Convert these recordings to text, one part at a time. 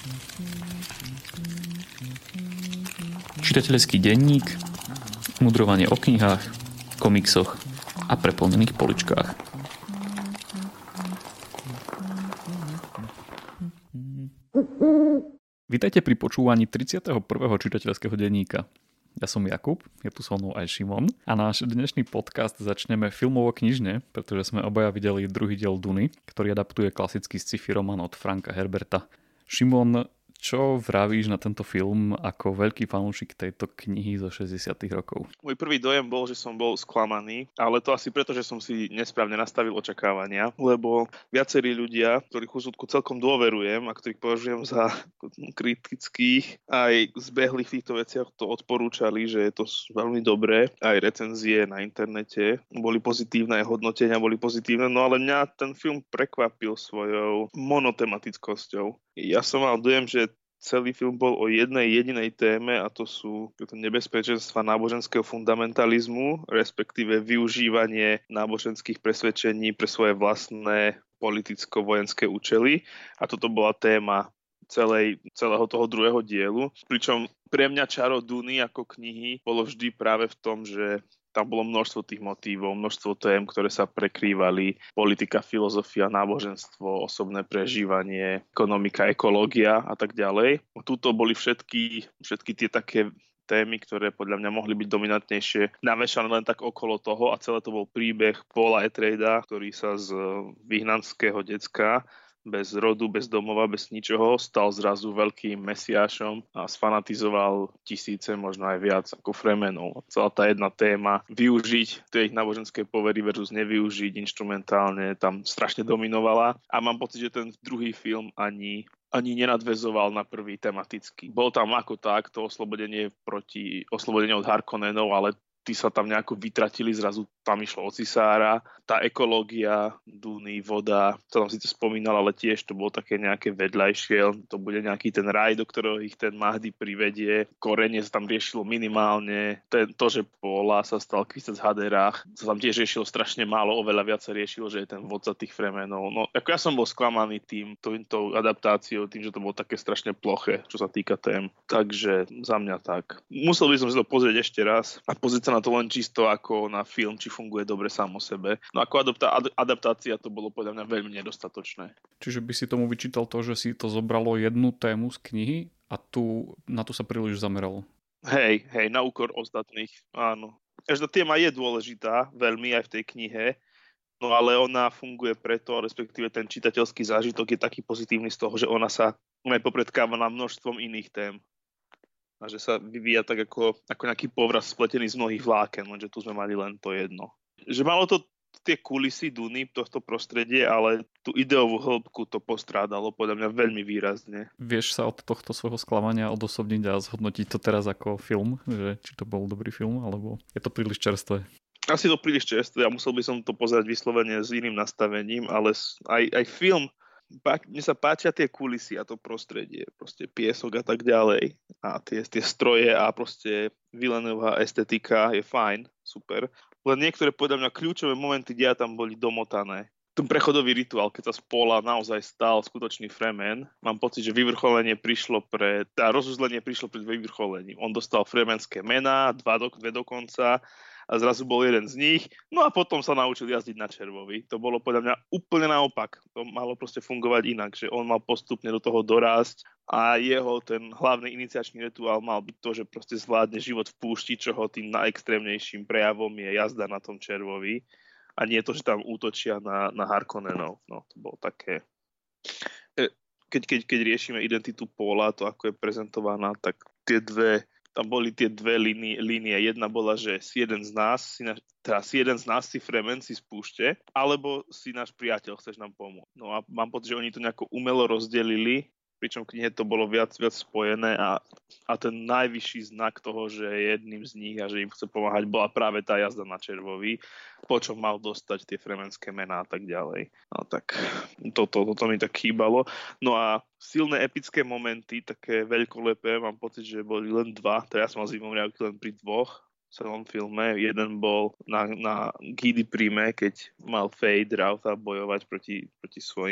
Čitateľský denník, mudrovanie o knihách, komiksoch a preplnených poličkách. Vítajte pri počúvaní 31. čitateľského denníka. Ja som Jakub, je tu so mnou aj Šimon a náš dnešný podcast začneme filmovo-knižne, pretože sme obaja videli druhý diel Duny, ktorý adaptuje klasický sci-fi román od Franka Herberta. Šimon, čo vravíš na tento film ako veľký fanúšik tejto knihy zo 60. rokov? Môj prvý dojem bol, že som bol sklamaný, ale to asi preto, že som si nesprávne nastavil očakávania, lebo viacerí ľudia, ktorých úsudku celkom dôverujem a ktorých považujem za kritických, aj zbehlých v týchto veciach to odporúčali, že je to veľmi dobré. Aj recenzie na internete boli pozitívne, aj hodnotenia boli pozitívne, no ale mňa ten film prekvapil svojou monotematickosťou. Ja som mal dojem, že celý film bol o jednej jedinej téme a to sú nebezpečenstva náboženského fundamentalizmu, respektíve využívanie náboženských presvedčení pre svoje vlastné politicko-vojenské účely. A toto bola téma celého toho druhého dielu. Pričom pre mňa čaro Duny ako knihy bolo vždy práve v tom, že tam bolo množstvo tých motívov, množstvo tém, ktoré sa prekrývali. Politika, filozofia, náboženstvo, osobné prežívanie, ekonomika, ekológia a tak ďalej. Tuto boli všetky tie také témy, ktoré podľa mňa mohli byť dominantnejšie, navešané len tak okolo toho a celé to bol príbeh Paula Atreida, ktorý sa z vyhnanského decka bez rodu, bez domova, bez ničoho, stal zrazu veľkým mesiášom a sfanatizoval tisíce, možno aj viac ako Fremenov. Celá tá jedna téma, využiť tie ich náboženské povery versus nevyužiť inštrumentálne, tam strašne dominovala a mám pocit, že ten druhý film ani nenadväzoval na prvý tematicky. Bol tam ako tak to oslobodenie od Harkonnenov, ale tí sa tam nejako vytratili, zrazu tam išlo o cisára. Tá ekológia, Duny, voda, to tam síce spomínal, ale tiež to bolo také nejaké vedľajšie. To bude nejaký ten raj, do ktorého ich ten Mahdi privedie. Korene sa tam riešilo minimálne. To, že Paula sa stal Kvisec Haderach, sa tam tiež riešilo strašne málo, oveľa viac sa riešilo, že je ten vodca tých Fremenov. No, ako ja som bol sklamaný tou adaptáciou, tým, že to bolo také strašne ploché, čo sa týka tém. Takže za mňa tak. Musel by som si to pozrieť ešte raz a pozrieť sa na to len čisto ako na film, či funguje dobre sám o sebe. No ako adaptácia to bolo podľa mňa veľmi nedostatočné. Čiže by si tomu vyčítal to, že si to zobralo jednu tému z knihy a na tu sa príliš zameralo. Hej, na úkor ostatných, áno. Každá téma je dôležitá, veľmi aj v tej knihe, no ale ona funguje preto, respektíve ten čitateľský zážitok je taký pozitívny z toho, že ona popredkáva na množstvom iných tém. A že sa vyvíja tak ako nejaký povraz spletený z mnohých vláken, lenže tu sme mali len to jedno. Že malo to tie kulisy Duny, tohto prostredie, ale tú ideovú hĺbku to postrádalo podľa mňa veľmi výrazne. Vieš sa od tohto svojho sklamania odosobniť a zhodnotiť to teraz ako film? Že či to bol dobrý film, alebo je to príliš čerstvé? Asi to príliš čerstvé a musel by som to pozerať vyslovene s iným nastavením, ale aj film. Mne sa páčia tie kulisy a to prostredie, proste piesok a tak ďalej a tie stroje a proste Villeneuveová estetika je fajn, super. Len niektoré podľa mňa kľúčové momenty deja tam boli domotané. Ten prechodový rituál, keď sa z Paula naozaj stal skutočný Fremen, mám pocit, že rozuzlenie prišlo pred vyvrcholením. On dostal fremenské mená, dve dokonca, a zrazu bol jeden z nich, no a potom sa naučil jazdiť na červovi. To bolo podľa mňa úplne naopak. To malo proste fungovať inak, že on mal postupne do toho dorásť a jeho ten hlavný iniciačný rituál mal byť to, že proste zvládne život v púšti, čoho tým najextrémnejším prejavom je jazda na tom červovi a nie to, že tam útočia na Harkonnenov. No, to bolo také... Keď riešime identitu Paula, to ako je prezentovaná, tak tam boli tie dve línie. Jedna bola, že si jeden z nás si Fremen, si spúšte, alebo si náš priateľ, chceš nám pomôcť. No a mám pocit, že oni to nejako umelo rozdelili, pričom v knihe to bolo viac spojené a ten najvyšší znak toho, že je jedným z nich a že im chce pomáhať, bola práve tá jazda na červovi, po čom mal dostať tie fremenské mená a tak ďalej. No tak toto mi tak chýbalo. No a silné epické momenty, také veľkolepé, mám pocit, že boli len dva, teraz som zimom reagujú len pri dvoch v celom filme. Jeden bol na Gidi Prime, keď mal Fade Rautha bojovať proti svojim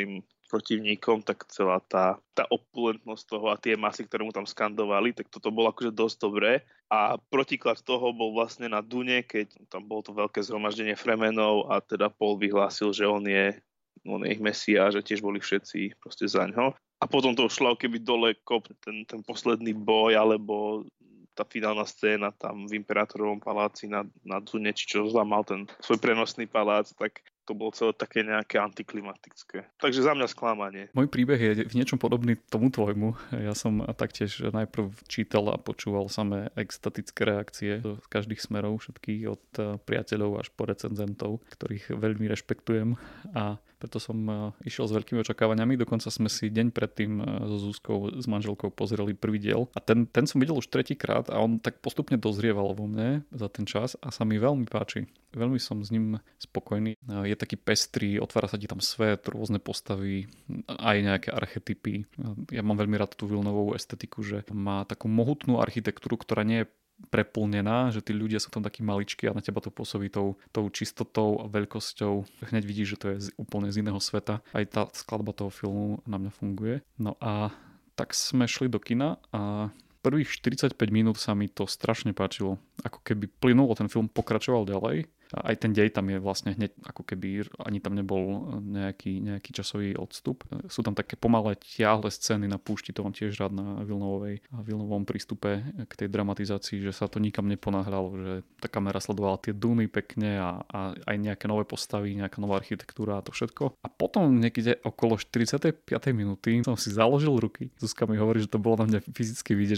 protivníkom, tak celá tá opulentnosť toho a tie masy, ktoré mu tam skandovali, tak toto bolo akože dosť dobré. A protiklad toho bol vlastne na Dune, keď tam bolo to veľké zhromaždenie Fremenov a teda Paul vyhlásil, že on je ich mesiáš, že tiež boli všetci proste zaňho. A potom to šlo keby dole kop, ten posledný boj, alebo tá finálna scéna tam v Imperátorovom paláci na Dune, či čo zlamal ten svoj prenosný palác, tak to bolo celé také nejaké antiklimatické. Takže za mňa sklamanie. Môj príbeh je v niečom podobný tomu tvojmu. Ja som taktiež najprv čítal a počúval samé extatické reakcie z každých smerov, všetkých od priateľov až po recenzentov, ktorých veľmi rešpektujem, a preto som išiel s veľkými očakávaniami. Dokonca sme si deň predtým so Zuzkou, s manželkou, pozreli prvý diel a ten som videl už tretíkrát a on tak postupne dozrieval vo mne za ten čas a sa mi veľmi páči. Veľmi som s ním spokojný. Je taký pestrý, otvára sa ti tam svet, rôzne postavy, aj nejaké archetypy. Ja mám veľmi rád tú Villeneuveovú estetiku, že má takú mohutnú architektúru, ktorá nie je preplnená, že tí ľudia sú tam takí maličkí a na teba to pôsobí tou čistotou a veľkosťou. Hneď vidíš, že to je úplne z iného sveta. Aj tá skladba toho filmu na mňa funguje. No a tak sme šli do kina a prvých 45 minút sa mi to strašne páčilo. Ako keby plynulo, ten film pokračoval ďalej. Aj ten dej tam je vlastne hneď, ako keby ani tam nebol nejaký časový odstup. Sú tam také pomalé tiahle scény na púšti, to mám tiež rád na Villeneuvovom prístupe k tej dramatizácii, že sa to nikam neponáhľalo, že tá kamera sledovala tie duny pekne a aj nejaké nové postavy, nejaká nová architektúra a to všetko. A potom niekde okolo 45. minúty som si založil ruky. Zuzka mi hovorí, že to bolo na mňa fyzicky vidieť,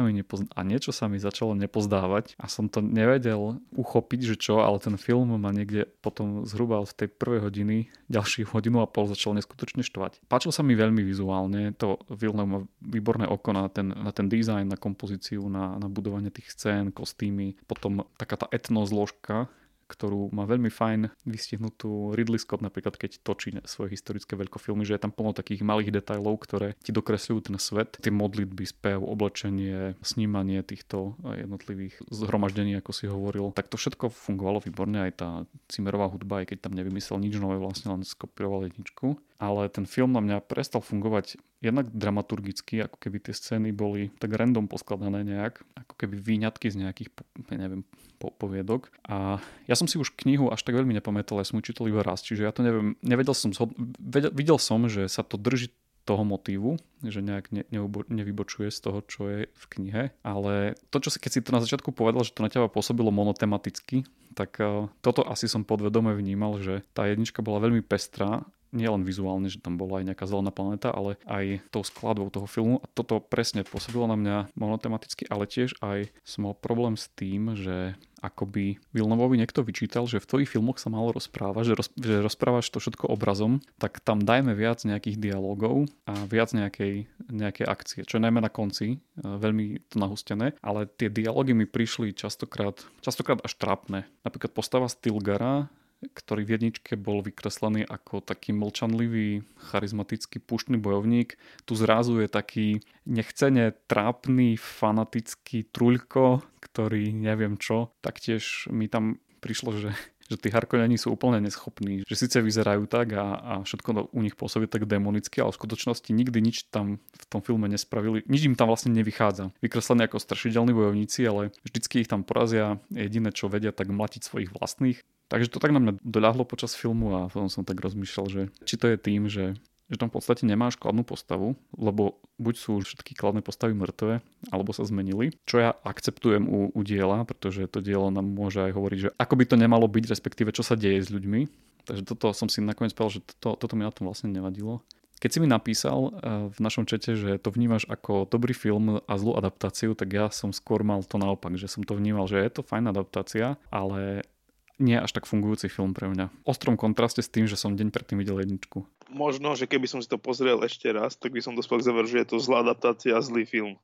a niečo sa mi začalo nepozdávať a som to nevedel uchopiť, že čo, ale ten film ma niekde potom zhruba od tej prvej hodiny, ďalšiu hodinu a pol začal neskutočne štvať. Páčil sa mi veľmi vizuálne, to Villeneuve má výborné oko na ten dizajn, na kompozíciu, na budovanie tých scén, kostýmy, potom taká tá etnozložka, ktorú má veľmi fajn vystihnutú Ridley Scott, napríklad keď točí svoje historické veľkofilmy, že je tam plno takých malých detailov, ktoré ti dokresľujú ten svet, tie modlitby, spev, oblečenie, snímanie týchto jednotlivých zhromaždení, ako si hovoril, tak to všetko fungovalo výborne, aj tá Zimmerová hudba, aj keď tam nevymyslel nič nové, vlastne len skopíroval jedničku. Ale ten film na mňa prestal fungovať jednak dramaturgicky, ako keby tie scény boli tak random poskladané nejak, ako keby výňatky z nejakých, poviedok. A ja som si už knihu až tak veľmi nepamätal, ja som ju čítal iba raz, čiže ja to neviem, videl som, že sa to drží toho motívu, že nejak nevybočuje z toho, čo je v knihe, ale to, keď si to na začiatku povedal, že to na teba pôsobilo monotematicky, tak toto asi som podvedome vnímal, že tá jednička bola veľmi pestrá, nie len vizuálne, že tam bola aj nejaká zelená planéta, ale aj tou skladbou toho filmu. A toto presne pôsobilo na mňa monotematicky, ale tiež aj som mal problém s tým, že akoby Villeneuvovi niekto vyčítal, že v tvojich filmoch sa málo rozpráva, že rozprávaš to všetko obrazom, tak tam dajme viac nejakých dialogov a viac nejakej akcie, čo je najmä na konci, veľmi to nahustené, ale tie dialógy mi prišli častokrát až trápne. Napríklad postava Stilgara, ktorý v jedničke bol vykreslený ako taký mlčanlivý, charizmatický púštny bojovník. Tu zrazu je taký nechcene trápny, fanatický truľko, ktorý neviem čo. Taktiež mi tam prišlo, že tí Harkonneni sú úplne neschopní. Že síce vyzerajú tak a všetko u nich pôsobí tak demonicky, ale v skutočnosti nikdy nič tam v tom filme nespravili. Nič im tam vlastne nevychádza. Vykreslení ako strašidelní bojovníci, ale vždycky ich tam porazia. Jediné, čo vedia, tak mlatiť svojich vlastných. Takže to tak na mňa doľahlo počas filmu a potom som tak rozmýšľal, že či to je tým, že tam v podstate nemáš kladnú postavu, lebo buď sú všetky kladné postavy mŕtve, alebo sa zmenili, čo ja akceptujem u diela, pretože to dielo nám môže aj hovoriť, že ako by to nemalo byť, respektíve čo sa deje s ľuďmi. Takže toto som si nakoniec povedal, že toto mi na tom vlastne nevadilo. Keď si mi napísal v našom čete, že to vnímaš ako dobrý film a zlú adaptáciu, tak ja som skôr mal to naopak, že som to vnímal, že je to fajn adaptácia, ale nie až tak fungujúci film pre mňa. V ostrom kontraste s tým, že som deň predtým videl jedničku. Možno, že keby som si to pozrel ešte raz, tak by som dospel k záveru, že je to zlá adaptácia a zlý film.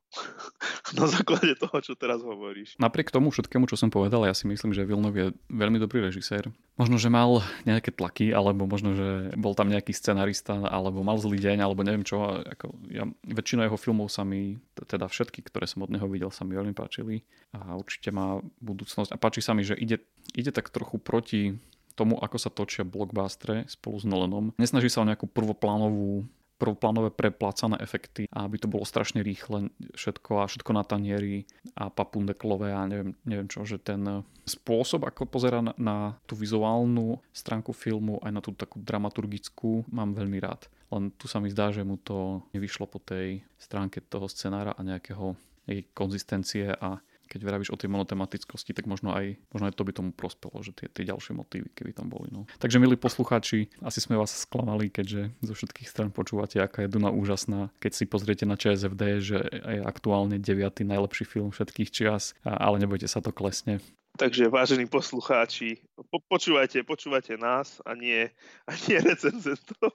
Na základe toho, čo teraz hovoríš. Napriek tomu všetkému, čo som povedal, ja si myslím, že Villeneuve je veľmi dobrý režisér. Možno, že mal nejaké tlaky, alebo možno, že bol tam nejaký scenarista, alebo mal zlý deň, alebo neviem čo. Väčšina jeho filmov sa mi, teda všetky, ktoré som od neho videl, sa mi veľmi páčili. A určite má budúcnosť. A páči sa mi, že ide tak trochu proti tomu, ako sa točia blockbustery spolu s Nolanom. Nesnaží sa o nejakú prvoplánovú prvoplánové preplácané efekty a aby to bolo strašne rýchle všetko na tanieri a papundeklové a neviem čo, že ten spôsob, ako pozerá na tú vizuálnu stránku filmu aj na tú takú dramaturgickú, mám veľmi rád. Len tu sa mi zdá, že mu to nevyšlo po tej stránke toho scenára a nejakej konzistencie a keď vravíš o tej monotematickosти, tak možno aj to by tomu prospelo, že tie ďalšie motívy, keby tam boli. No. Takže milí poslucháči, asi sme vás sklamali, keďže zo všetkých strán počúvate, aká je Duna úžasná. Keď si pozriete na ČSFD, že je aktuálne 9. najlepší film všetkých čias, ale nebojte sa, to klesne. Takže vážení poslucháči, počúvajte nás a nie recenzentov.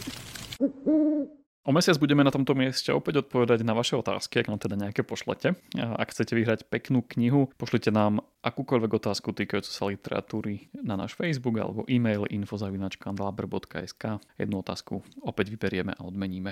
O mesiac budeme na tomto mieste opäť odpovedať na vaše otázky, ak nám teda nejaké pošlete. Ak chcete vyhrať peknú knihu, pošlite nám akúkoľvek otázku týkajúcu sa literatúry na náš Facebook alebo e-mail info@kandelaber.sk. Jednu otázku opäť vyberieme a odmeníme.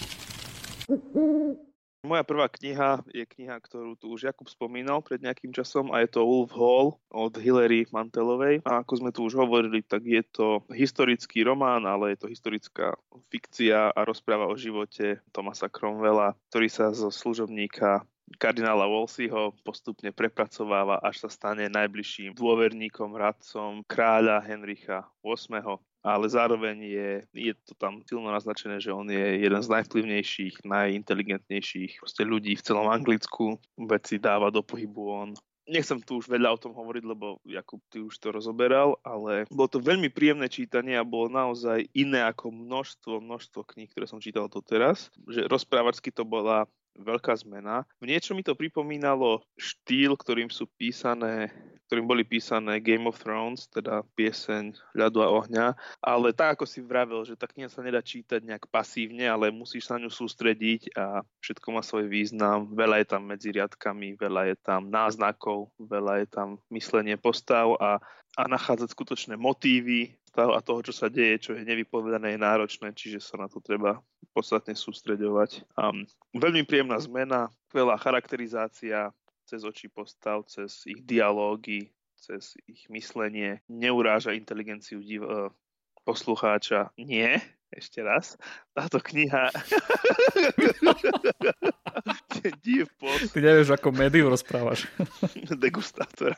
Moja prvá kniha je kniha, ktorú tu už Jakub spomínal pred nejakým časom a je to Wolf Hall od Hilary Mantelovej. A ako sme tu už hovorili, tak je to historický román, ale je to historická fikcia a rozpráva o živote Thomasa Cromwella, ktorý sa zo služobníka kardinála Wolseyho postupne prepracováva, až sa stane najbližším dôverníkom, radcom kráľa Henricha VIII. Ale zároveň je to tam silno naznačené, že on je jeden z najvplyvnejších, najinteligentnejších ľudí v celom Anglicku. Veci dáva do pohybu on. Nechcem tu už veľa o tom hovoriť, lebo Jakub, ty už to rozoberal, ale bolo to veľmi príjemné čítanie a bolo naozaj iné ako množstvo kníh, ktoré som čítal doteraz. Že rozprávačsky to bola veľká zmena. V niečo mi to pripomínalo štýl, ktorým boli písané Game of Thrones, teda Pieseň ľadu a ohňa, ale tak ako si vravel, že tá kniha sa nedá čítať nejak pasívne, ale musíš sa na ňu sústrediť a všetko má svoj význam. Veľa je tam medzi riadkami, veľa je tam náznakov, veľa je tam myslenie postav a nachádzať skutočné motívy a toho, čo sa deje, čo je nevypovedané, je náročné, čiže sa na to treba podstatne sústreďovať. Veľmi príjemná zmena, veľa charakterizácia cez oči postav, cez ich dialógy, cez ich myslenie, neuráža inteligenciu poslucháča. Nie, ešte raz, táto kniha Div post. Ty nevieš, ako médiu rozprávaš. Degustátora.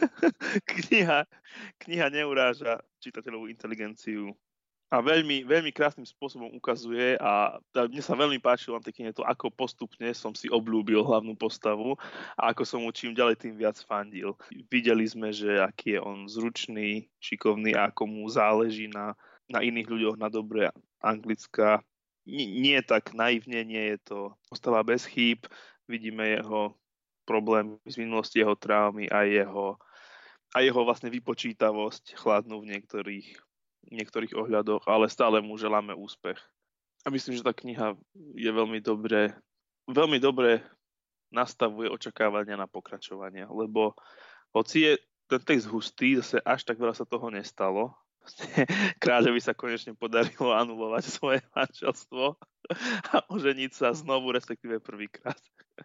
Kniha neuráža čitateľovú inteligenciu a veľmi, veľmi krásnym spôsobom ukazuje a mne sa veľmi páčilo na tej knihe to, ako postupne som si obľúbil hlavnú postavu a ako som mu čím ďalej tým viac fandil. Videli sme, že aký je on zručný, šikovný a ako mu záleží na iných ľuďoch, na dobre Anglicka. Nie tak naivne, nie je to postava bez chýb. Vidíme jeho problémy z minulosti, jeho traumy a jeho vlastne vypočítavosť chladnú v niektorých ohľadoch, ale stále mu želáme úspech. A myslím, že tá kniha je veľmi dobre nastavuje očakávania na pokračovania, lebo hoci je ten text hustý, zase až tak veľa sa toho nestalo. Kráľovi sa konečne podarilo anulovať svoje manželstvo a oženiť sa znovu, respektíve prvýkrát.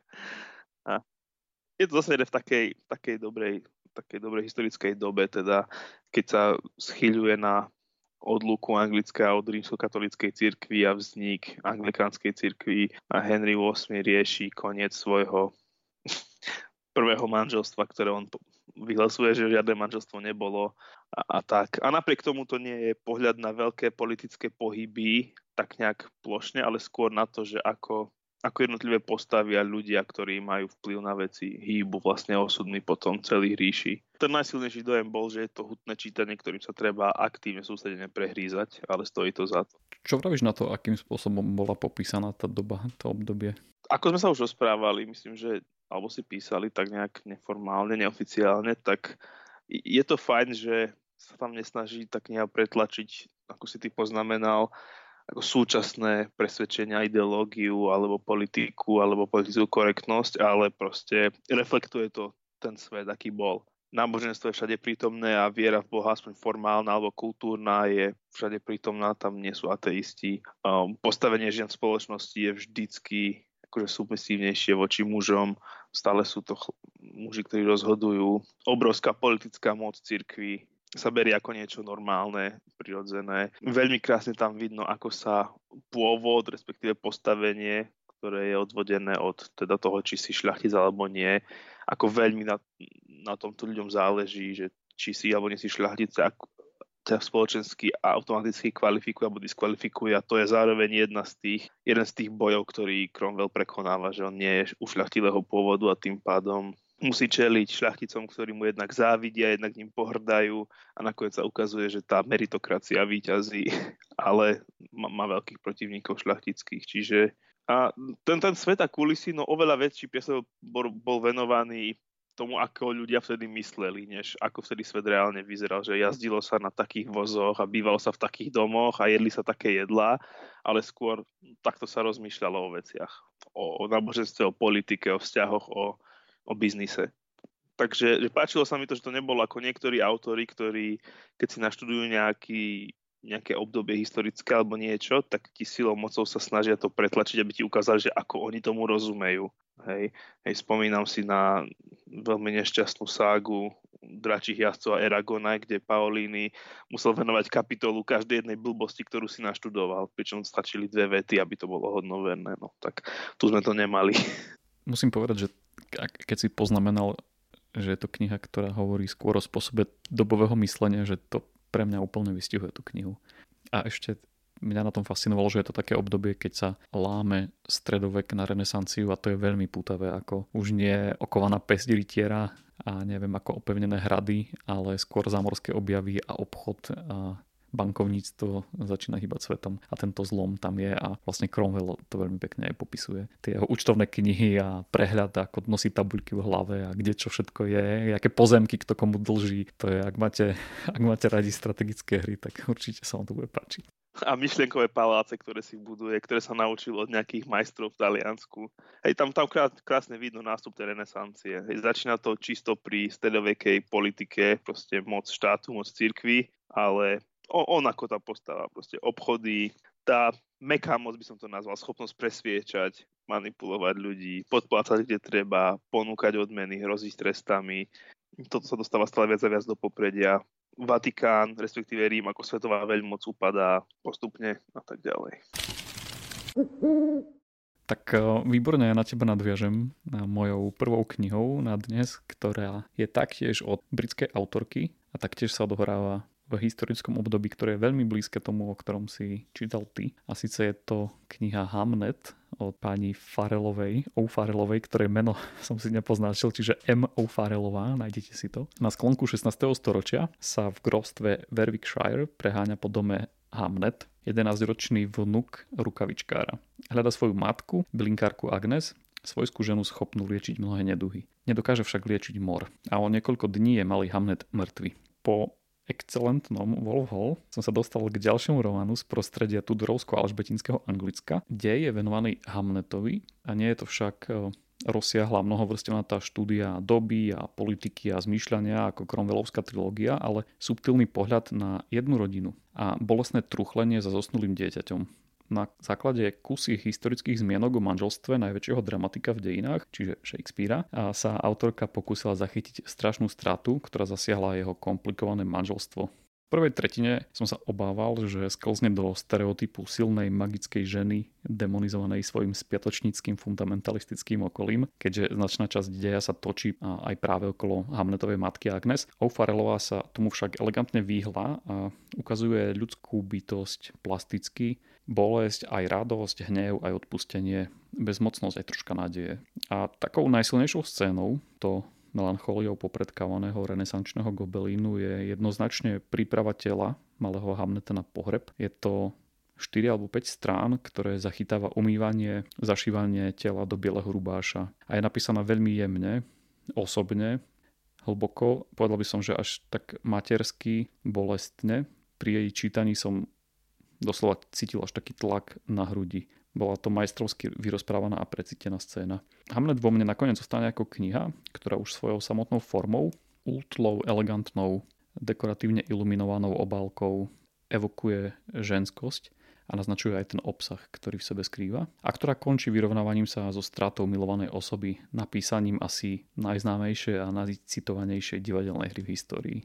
A je to zase v takej dobrej historickej dobe, teda keď sa schyľuje na odluku Anglická od rímskokatolíckej cirkvi a vznik anglikánskej cirkvi a Henry VIII rieši koniec svojho prvého manželstva, ktoré on vyhlasuje, že žiadne manželstvo nebolo a tak. A napriek tomu to nie je pohľad na veľké politické pohyby, tak nejak plošne, ale skôr na to, že ako jednotlivé postavy a ľudia, ktorí majú vplyv na veci, hýbu vlastne osudmi potom celých ríši. Ten najsilnejší dojem bol, že je to hutné čítanie, ktorým sa treba aktívne sústredene prehrízať, ale stojí to za to. Čo vravíš na to, akým spôsobom bola popísaná tá doba, to obdobie? Ako sme sa už rozprávali, myslím, že alebo si písali tak nejak neformálne, neoficiálne, tak je to fajn, že sa tam nesnaží tak nejak pretlačiť, ako si ty poznamenal, ako súčasné presvedčenia, ideológiu, alebo politiku, alebo politickú korektnosť, ale proste reflektuje to ten svet, aký bol. Náboženstvo je všade prítomné a viera v Boha, aspoň formálna alebo kultúrna, je všade prítomná, tam nie sú ateisti. Postavenie žien v spoločnosti je vždycky akože submisívnejšie voči mužom. Stále sú to muži, ktorí rozhodujú. Obrovská politická moc cirkvi sa berie ako niečo normálne, prirodzené. Veľmi krásne tam vidno, ako sa pôvod, respektíve postavenie, ktoré je odvodené od teda toho, či si šľachtic alebo nie, ako veľmi na tomto ľuďom záleží, že či si alebo nie si šľachtic, ťa spoločensky automaticky kvalifikuje alebo diskvalifikuje, a to je zároveň jeden z tých bojov, ktorý Cromwell prekonáva, že on nie je ušľachtilého pôvodu a tým pádom musí čeliť šľachticom, ktorí mu jednak závidia, jednak ním pohrdajú, a nakoniec sa ukazuje, že tá meritokracia víťazí, ale má veľkých protivníkov šľachtických. Čiže a ten svet a kulisy, no oveľa väčší piesok bol venovaný tomu, ako ľudia vtedy mysleli, než ako vtedy svet reálne vyzeral, že jazdilo sa na takých vozoch a bývalo sa v takých domoch a jedli sa také jedlá, ale skôr takto sa rozmýšľalo o veciach, o náboženstve, o politike, o vzťahoch, o biznise. Takže páčilo sa mi to, že to nebolo ako niektorí autori, ktorí, keď si naštudujú nejaké obdobie historické alebo niečo, tak ti silou mocou sa snažia to pretlačiť, aby ti ukázali, že ako oni tomu rozumejú. Hej, spomínam si na veľmi nešťastnú ságu Dračích jazdcov a Eragona, kde Paolini musel venovať kapitolu každej jednej blbosti, ktorú si naštudoval, pričom stačili 2 vety, aby to bolo hodnoverné. No tak tu sme to nemali. Musím povedať, že keď si poznamenal, že je to kniha, ktorá hovorí skôr o spôsobe dobového myslenia, že to pre mňa úplne vystihuje tú knihu. A ešte mňa na tom fascinovalo, že je to také obdobie, keď sa láme stredovek na renesanciu, a to je veľmi pútavé, ako už nie okovaná päsť rytiera a neviem ako opevnené hrady, ale skôr zámorské objavy a obchod a bankovníctvo začína hýbať svetom, a tento zlom tam je, a vlastne Cromwell to veľmi pekne aj popisuje. Tie jeho účtovné knihy a prehľad, ako nosí tabuľky v hlave a kde čo všetko je, aké pozemky kto komu dlží. To je, ak máte radi strategické hry, tak určite sa vám to bude páčiť. A myšlienkové paláce, ktoré si buduje, ktoré sa naučil od nejakých majstrov v Taliansku. Hej, tam krásne vidno nástup tej renesancie. Hej, začína to čisto pri stredovekej politike, proste moc štátu, moc cirkvi, ale on ako tá postava, proste obchody, tá mäkká moc, by som to nazval, schopnosť presviečať, manipulovať ľudí, podplácať kde treba, ponúkať odmeny, hroziť trestami. Toto sa dostáva stále viac a viac do popredia. Vatikán, respektíve Rím ako svetová veľmoc upadá postupne a tak ďalej. Tak výborne, ja na teba nadviažem na mojou prvou knihou na dnes, ktorá je taktiež od britskej autorky a taktiež sa odohráva v historickom období, ktoré je veľmi blízke tomu, o ktorom si čítal ty. A síce je to kniha Hamnet od pani O'Farrellovej, ktoré meno som si nepoznačil, čiže M. O'Farrellová, nájdete si to. Na sklonku 16. storočia sa v grófstve Warwickshire preháňa po dome Hamnet, 11-ročný vnuk rukavičkára. Hľada svoju matku, bylinkárku Agnes, svojskú ženu schopnú liečiť mnohé neduhy. Nedokáže však liečiť mor. A o niekoľko dní je malý Hamnet mŕtvy. Po excelentnom Wolf Hall som sa dostal k ďalšiemu románu z prostredia tudorovsko-alžbetinského Anglicka, kde je venovaný Hamletovi, a nie je to však rozsiahla mnohovrstevnatá štúdia doby a politiky a zmýšľania ako Cromwellovská trilógia, ale subtilný pohľad na jednu rodinu a bolestné truchlenie za zosnulým dieťaťom. Na základe kusy historických zmienok o manželstve najväčšieho dramatika v dejinách, čiže Shakespearea, sa autorka pokúsila zachytiť strašnú stratu, ktorá zasiahla jeho komplikované manželstvo. V prvej tretine som sa obával, že sklzne do stereotypu silnej magickej ženy demonizovanej svojim spiatočníckym fundamentalistickým okolím, keďže značná časť deja sa točí aj práve okolo Hamletovej matky Agnes. O'Farrellová sa tomu však elegantne vyhla a ukazuje ľudskú bytosť plasticky, bolesť, aj radosť, hnev, aj odpustenie, bezmocnosť, aj troška nádeje. A takou najsilnejšou scénou to melanchóliou popredkávaného renesančného gobelínu je jednoznačne príprava tela malého Hamleta na pohreb. Je to 4 alebo 5 strán, ktoré zachytáva umývanie, zašívanie tela do bieleho rubáša. A je napísaná veľmi jemne, osobne, hlboko. Povedal by som, že až tak matersky, bolestne. Pri jej čítaní som doslova cítil až taký tlak na hrudi. Bola to majstrovsky vyrozprávaná a precítená scéna. Hamlet vo mne nakoniec zostane ako kniha, ktorá už svojou samotnou formou, útlou, elegantnou, dekoratívne iluminovanou obálkou evokuje ženskosť a naznačuje aj ten obsah, ktorý v sebe skrýva, a ktorá končí vyrovnávaním sa so stratou milovanej osoby, napísaním asi najznámejšej a najcitovanejšej divadelnej hry v histórii.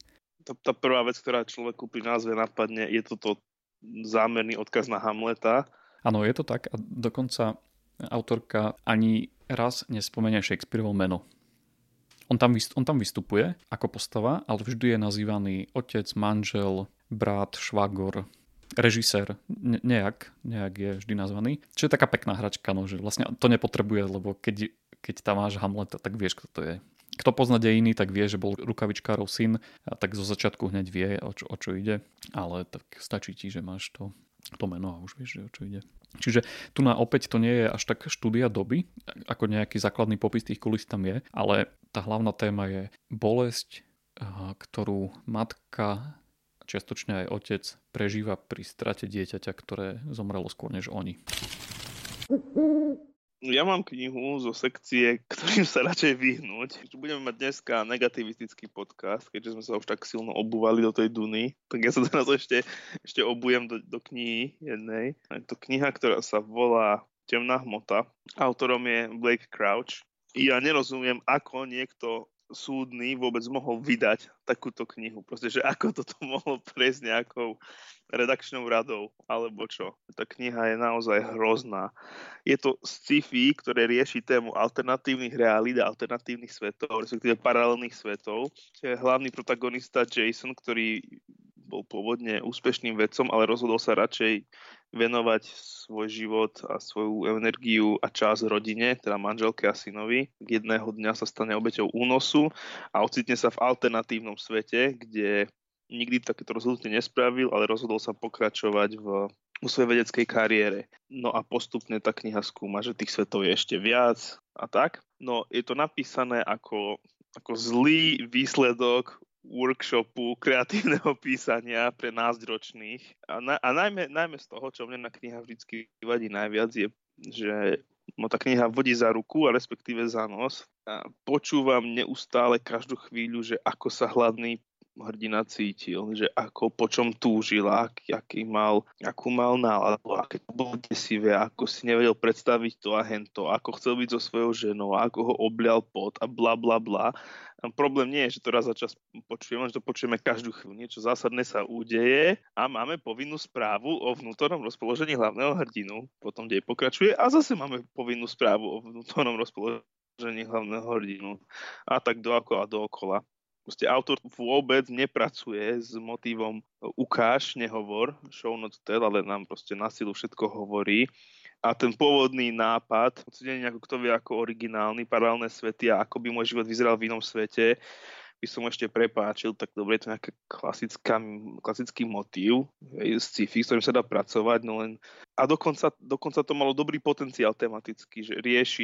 tá prvá vec, ktorá človeku pri názve napadne, je toto zámerný odkaz na Hamleta. Áno, je to tak a dokonca autorka ani raz nespomenie Shakespeareovo meno. On tam vystupuje ako postava, ale vždy je nazývaný otec, manžel, brat, švagor, režisér, nejak je vždy nazvaný. Čiže je taká pekná hračka, no, že vlastne to nepotrebuje, lebo keď tam máš Hamleta, tak vieš, kto to je. Kto pozná dejiny, tak vie, že bol rukavičkárov syn, a tak zo začiatku hneď vie, o čo ide, ale tak stačí ti, že máš to meno a už vieš, že o čo ide. Čiže tu opäť to nie je až tak štúdia doby, ako nejaký základný popis tých kulís tam je, ale tá hlavná téma je bolesť, ktorú matka, čiastočne aj otec, prežíva pri strate dieťaťa, ktoré zomrelo skôr než oni. Ja mám knihu zo sekcie, ktorým sa radšej vyhnúť. Budeme mať dneska negativistický podcast, keďže sme sa už tak silno obúvali do tej Duny. Tak ja sa teraz ešte obujem do knihy jednej. Je to kniha, ktorá sa volá Temná hmota. Autorom je Blake Crouch. Ja nerozumiem, ako niekto súdny vôbec mohol vydať takúto knihu. Proste, že ako toto mohlo prejsť nejakou redakčnou radou, alebo čo. Tá kniha je naozaj hrozná. Je to sci-fi, ktoré rieši tému alternatívnych realít a alternatívnych svetov, respektíve paralelných svetov. Je hlavný protagonista Jason, ktorý bol pôvodne úspešným vedcom, ale rozhodol sa radšej venovať svoj život a svoju energiu a čas rodine, teda manželke a synovi. Jedného dňa sa stane obeťou únosu a ocitne sa v alternatívnom svete, kde nikdy takéto rozhodnutie nespravil, ale rozhodol sa pokračovať vo svojej vedeckej kariére. No a postupne tá kniha skúma, že tých svetov je ešte viac a tak. No je to napísané ako zlý výsledok workshopu kreatívneho písania pre násťročných. A najmä z toho, čo mne na knihách vždycky vadí najviac, je, že tá kniha vodí za ruku, a respektíve za nos. A počúvam neustále každú chvíľu, že ako sa hladný hrdina cítil, že ako po čom túžil, akú mal náladu, aké to bolo desivé, ako si nevedel predstaviť to a hento, ako chcel byť so svojou ženou, ako ho oblial pot a bla bla bla. A problém nie je, že to raz za čas počujeme, že to počujeme každú chvíľu. Niečo zásadné sa udeje a máme povinnú správu o vnútornom rozpoložení hlavného hrdinu. Potom dej pokračuje a zase máme povinnú správu o vnútornom rozpoložení hlavného hrdinu. A tak dookola. Proste autor vôbec nepracuje s motívom ukáž, nehovor, show not tell, ale nám proste na silu všetko hovorí. A ten pôvodný nápad, odsúdenie ako kto vie ako originálny, paralelné svety a ako by môj život vyzeral v inom svete, by som ešte prepáčil, tak dobre, je to nejaký klasický motív, sci-fi, s ktorým sa dá pracovať, no len a dokonca to malo dobrý potenciál tematický, že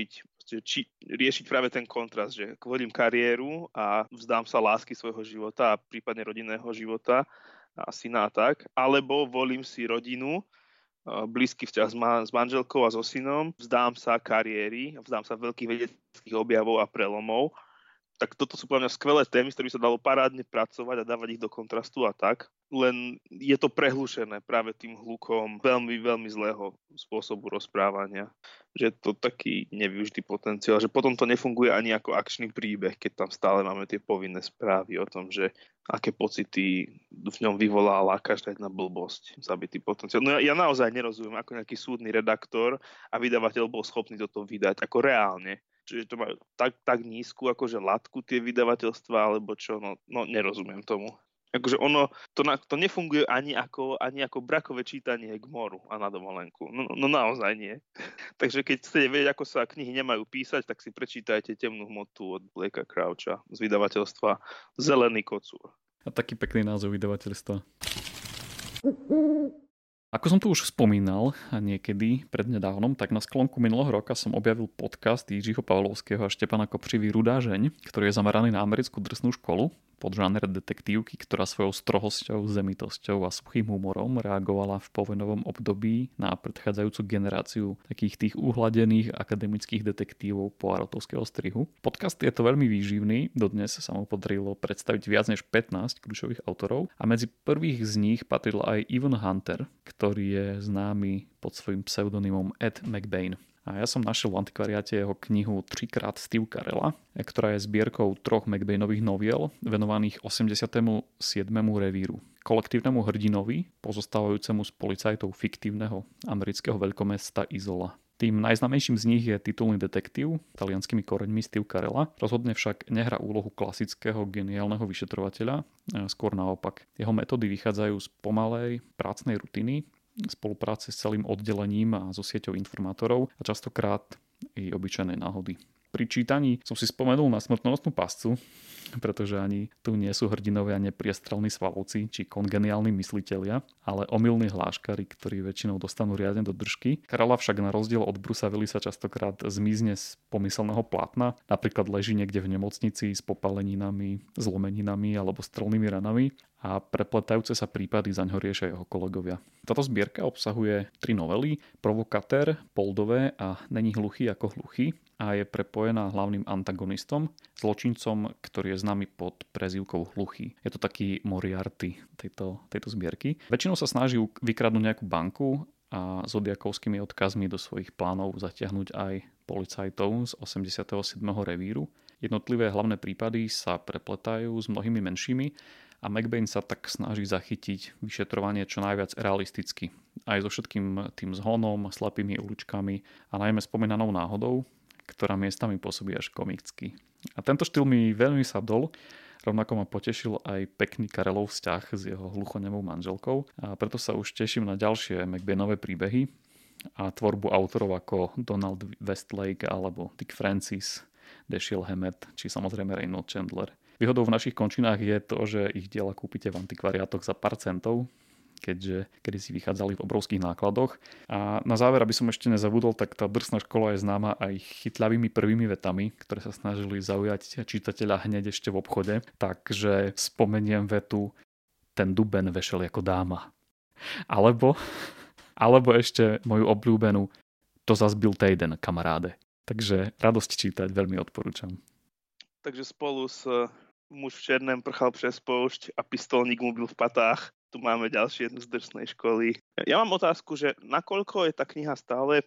riešiť práve ten kontrast, že volím kariéru a vzdám sa lásky svojho života a prípadne rodinného života a syna a tak, alebo volím si rodinu, blízky vzťah s manželkou a so synom, vzdám sa kariéry, vzdám sa veľkých vedeckých objavov a prelomov. Tak toto sú podľa mňa skvelé témy, s ktorými sa dalo parádne pracovať a dávať ich do kontrastu a tak. Len je to prehlušené práve tým hlukom veľmi, veľmi zlého spôsobu rozprávania. Že to taký nevyužitý potenciál, že potom to nefunguje ani ako akčný príbeh, keď tam stále máme tie povinné správy o tom, že aké pocity v ňom vyvolala každá jedna blbosť, zabitý potenciál. No ja naozaj nerozumiem, ako nejaký súdny redaktor a vydavateľ bol schopný toto vydať, ako reálne. Čiže to majú tak nízku akože latku tie vydavateľstva, alebo čo, no nerozumiem tomu. Akože ono, to nefunguje ani ako brakové čítanie k moru a na dovolenku. No naozaj nie. Takže keď chcete vedieť, ako sa knihy nemajú písať, tak si prečítajte Temnú hmotu od Blakea Croucha z vydavateľstva Zelený kocúr. A taký pekný názov vydavateľstva. Ako som tu už spomínal niekedy prednedávnom, tak na sklonku minulého roka som objavil podcast Jiřího Pavlovského a Štepana Kopřivy Rudá žeň, ktorý je zameraný na americkú drsnú školu pod žáner detektívky, ktorá svojou strohosťou, zemitosťou a suchým humorom reagovala v povojnovom období na predchádzajúcu generáciu takých tých uhladených akademických detektívov poirotovského strihu. Podcast je to veľmi výživný, dodnes sa mu podarilo predstaviť viac než 15 kľúčových autorov a medzi prvých z nich patril aj Evan Hunter, ktorý je známy pod svojím pseudonymom Ed McBain. A ja som našiel v antikvariáte jeho knihu 3x Steve Carella, ktorá je zbierkou 3 McBainových noviel venovaných 87. revíru. Kolektívnemu hrdinovi, pozostávajúcemu z policajtov fiktívneho amerického veľkomesta Izola. Tým najznámejším z nich je titulný detektív s talianskými koreňmi Steve Carella. Rozhodne však nehrá úlohu klasického geniálneho vyšetrovateľa, skôr naopak. Jeho metódy vychádzajú z pomalej prácnej rutiny, spolupráce s celým oddelením a so sieťou informátorov a častokrát i obyčajnej náhody. Pri čítaní som si spomenul na Smrtonosnú pascu, pretože ani tu nie sú hrdinovia nepriestrelní svalovci či kongeniálni myslitelia, ale omylní hláškari, ktorí väčšinou dostanú riadne do držky. Carella však na rozdiel od Brucea Willisa častokrát zmizne z pomyselného plátna, napríklad leží niekde v nemocnici s popáleninami, zlomeninami alebo strelnými ranami a prepletajúce sa prípady zaňho riešia jeho kolegovia. Táto zbierka obsahuje 3 novely, Provokatér, Poldové a Není hluchý ako hluchý a je prepojená hlavným antagonistom, zločincom, ktorý je známy pod prezývkou Hluchý. Je to taký Moriarty tejto zbierky. Väčšinou sa snaží vykradnúť nejakú banku a zodiakovskými odkazmi do svojich plánov zatiahnuť aj policajtov z 87. revíru. Jednotlivé hlavné prípady sa prepletajú s mnohými menšími a McBain sa tak snaží zachytiť vyšetrovanie čo najviac realisticky. Aj so všetkým tým zhonom, slepými uličkami a najmä spomínanou náhodou, ktorá miestami pôsobí až komicky. A tento štýl mi veľmi sadol, rovnako ma potešil aj pekný Carellov vzťah s jeho hluchonemou manželkou a preto sa už teším na ďalšie McBainové príbehy a tvorbu autorov ako Donald Westlake alebo Dick Francis, Dashiell Hammett či samozrejme Reynold Chandler. Výhodou v našich končinách je to, že ich diela kúpite v antikvariátoch za pár centov, keďže kedysi vychádzali v obrovských nákladoch. A na záver, aby som ešte nezabudol, tak tá drsná škola je známa aj chytľavými prvými vetami, ktoré sa snažili zaujať čitateľa hneď ešte v obchode. Takže spomeniem vetu: ten duben vešel ako dáma. Alebo ešte moju obľúbenú: to zas byl týden, kamaráde. Takže radosť čítať veľmi odporúčam. Takže spolu s muž v černem prchal přes poušť a pistolník mu byl v patách. Tu máme ďalšie jednu z drsnej školy. Ja mám otázku, že nakoľko je tá kniha stále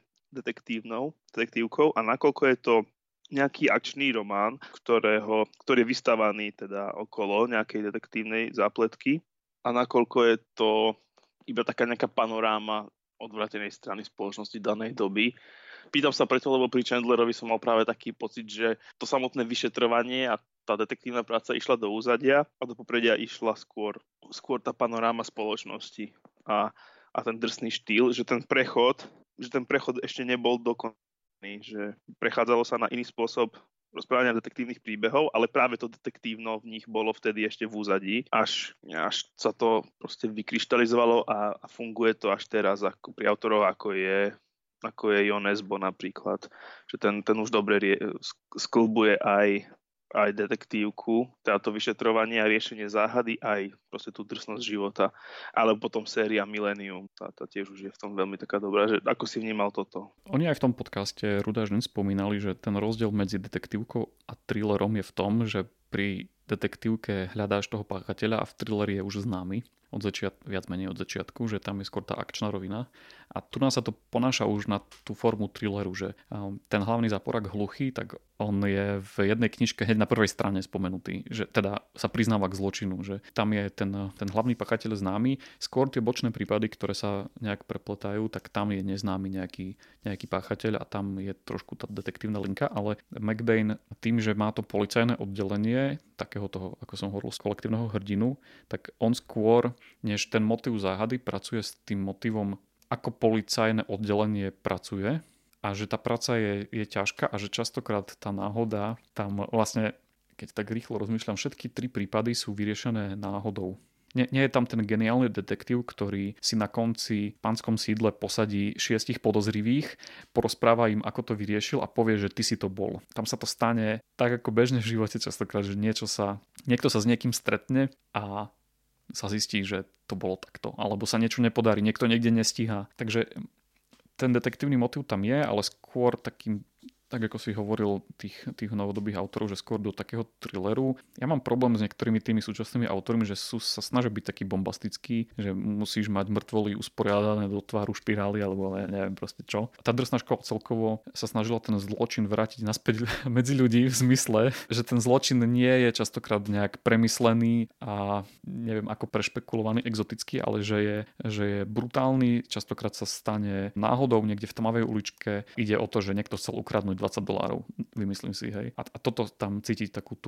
detektívkou a nakoľko je to nejaký akčný román, ktorý je vystavaný teda okolo nejakej detektívnej zápletky a nakoľko je to iba taká nejaká panoráma odvratenej strany spoločnosti danej doby. Pýtam sa preto, lebo pri Chandlerovi som mal práve taký pocit, že to samotné vyšetrovanie a tá detektívna práca išla do úzadia a do popredia išla skôr tá panoráma spoločnosti a ten drsný štýl, že ten prechod ešte nebol dokonalý, že prechádzalo sa na iný spôsob rozprávania detektívnych príbehov, ale práve to detektívno v nich bolo vtedy ešte v úzadí, až sa to proste vykryštalizovalo a funguje to až teraz ako pri autoroch, ako je Jon Esbo napríklad, že ten už dobre sklbuje aj detektívku, táto vyšetrovanie a riešenie záhady, aj proste tú drsnosť života. Ale potom séria Millennium, tá tiež už je v tom veľmi taká dobrá, že ako si vnímal toto? Oni aj v tom podcaste Ruda Žin spomínali, že ten rozdiel medzi detektívkou a thrillerom je v tom, že pri detektívke hľadáš toho páchateľa a v thrilleri je už známy viac menej od začiatku, že tam je skôr tá akčná rovina. A tu nás sa to ponáša už na tú formu thrilleru, že ten hlavný záporak Hluchý, tak on je v jednej knižke hneď na prvej strane spomenutý, že teda sa priznáva k zločinu, že tam je ten hlavný páchateľ známy, skôr tie bočné prípady, ktoré sa nejak prepletajú, tak tam je neznámy nejaký páchateľ a tam je trošku tá detektívna linka, ale McBain tým, že má to policajné oddelenie takého toho, ako som hovoril, z kolektívneho hrdinu, tak on skôr než ten motív záhady pracuje s tým motívom, ako policajné oddelenie pracuje a že tá práca je ťažká a že častokrát tá náhoda tam vlastne, keď tak rýchlo rozmýšľam, všetky 3 prípady sú vyriešené náhodou. Nie je tam ten geniálny detektív, ktorý si na konci v pánskom sídle posadí 6 podozrivých, porozpráva im, ako to vyriešil a povie, že ty si to bol. Tam sa to stane tak ako bežne v živote častokrát, že niekto sa s niekým stretne a sa zistí, že to bolo takto. Alebo sa niečo nepodarí, niekto niekde nestíha. Takže ten detektívny motív tam je, ale skôr takým Tak ako si hovoril tých novodobých autorov, že skôr do takého thrilleru. Ja mám problém s niektorými tými súčasnými autormi, že sa snažia byť taký bombastický, že musíš mať mŕtvoly usporiadané do tváru špirály alebo neviem proste čo. Tá drsná škola celkovo sa snažila ten zločin vrátiť naspäť medzi ľudí v zmysle, že ten zločin nie je častokrát nejak premyslený a neviem ako prešpekulovaný, exotický, ale že je brutálny, častokrát sa stane náhodou niekde v tmavej uličke. Ide o to, že niekto chcel ukradnúť $20, vymyslím si, hej. A toto tam cítiť takú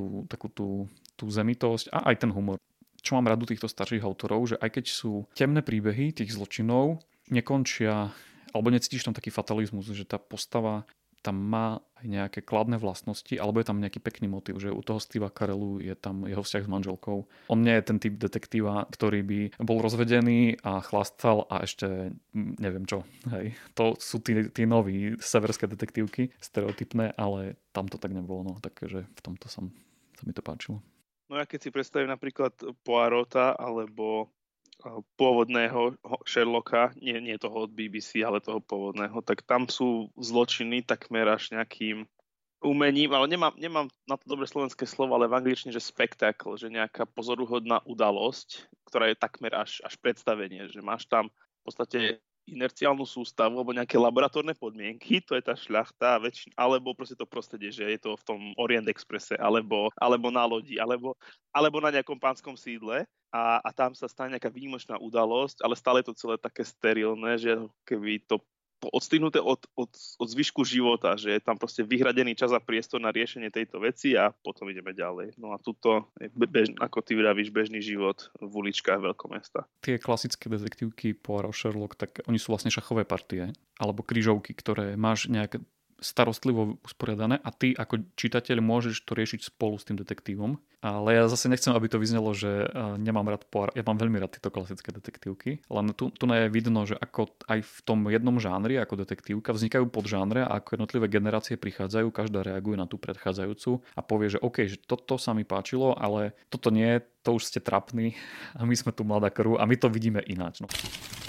tú zemitosť a aj ten humor. Čo mám rád u týchto starších autorov, že aj keď sú temné príbehy tých zločinov, nekončia, alebo necítiš tam taký fatalizmus, že tá postava tam má aj nejaké kladné vlastnosti, alebo je tam nejaký pekný motiv, že u toho Steva Carellu je tam jeho vzťah s manželkou. On nie je ten typ detektíva, ktorý by bol rozvedený a chlastal a ešte neviem čo. Hej. To sú tí noví severské detektívky, stereotypné, ale tam to tak nebolo. No. Takže v tomto sa mi to páčilo. No ja keď si predstavím napríklad Poirota alebo pôvodného Sherlocka, nie toho od BBC, ale toho pôvodného, tak tam sú zločiny takmer až nejakým umením, ale nemám na to dobré slovenské slovo, ale v angličtine, že spektakl, že nejaká pozoruhodná udalosť, ktorá je takmer až predstavenie, že máš tam v podstate inerciálnu sústavu alebo nejaké laboratórne podmienky, to je tá šľachta, alebo proste to prostredie, že je to v tom Orient Expresse, alebo na lodi, alebo na nejakom pánskom sídle a tam sa stane nejaká výnimočná udalosť, ale stále je to celé také sterilné, že keby to odstihnuté od zvyšku života, že je tam proste vyhradený čas a priestor na riešenie tejto veci a potom ideme ďalej. No a tuto, ako ty vravíš, bežný život v uličkách veľkomesta. Tie klasické detektívky Poirot, Sherlock, tak oni sú vlastne šachové partie alebo krížovky, ktoré máš nejak starostlivo usporiadané a ty ako čitateľ môžeš to riešiť spolu s tým detektívom. Ale ja zase nechcem, aby to vyznelo, že nemám rád Poirot. Ja mám veľmi rád tieto klasické detektívky, len tu je vidno, že ako aj v tom jednom žánri ako detektívka vznikajú podžánre a ako jednotlivé generácie prichádzajú, každá reaguje na tú predchádzajúcu a povie, že OK, že toto sa mi páčilo, ale toto nie, to už ste trapní a my sme tu mladá krv a my to vidíme ináč. No.